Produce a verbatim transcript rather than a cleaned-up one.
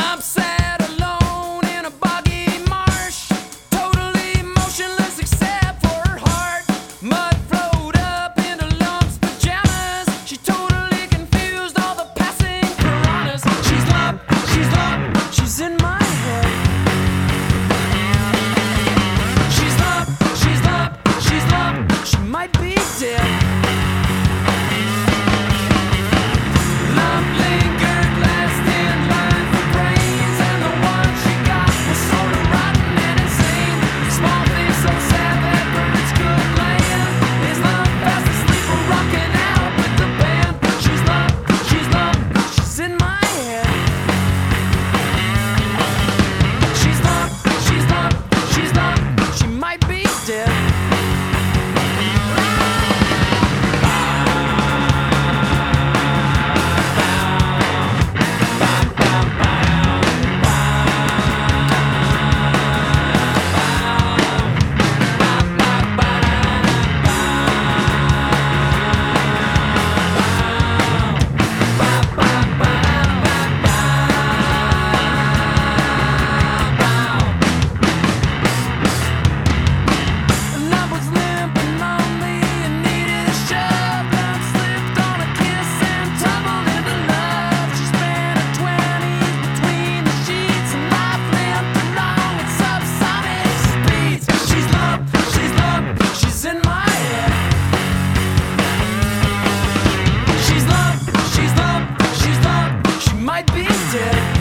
Lump sat alone in a boggy marsh, totally motionless except for her heart. Mud flowed up into Lump's pajamas. She totally confused all the passing piranhas. She's Lump, she's Lump, she's in my head. She's Lump, she's Lump, she's Lump, she might be dead. Lump lingered last in line for praise, and the one she got was sort of rotten and insane. Small thing so sad that birds could land. Is Lump fast asleep or rocking out with the band? She's Lump, she's Lump, she's in my head. She's Lump, she's Lump, she's Lump, she might be dead. And I was limp and lonely and needed a shove. Lump slipped on a kiss and tumbled into love. She spent her twenties between the sheets, and life limped along at subsonic speeds. She's Lump, she's Lump, she's in my head. She's Lump, she's Lump, she's Lump, she might be dead.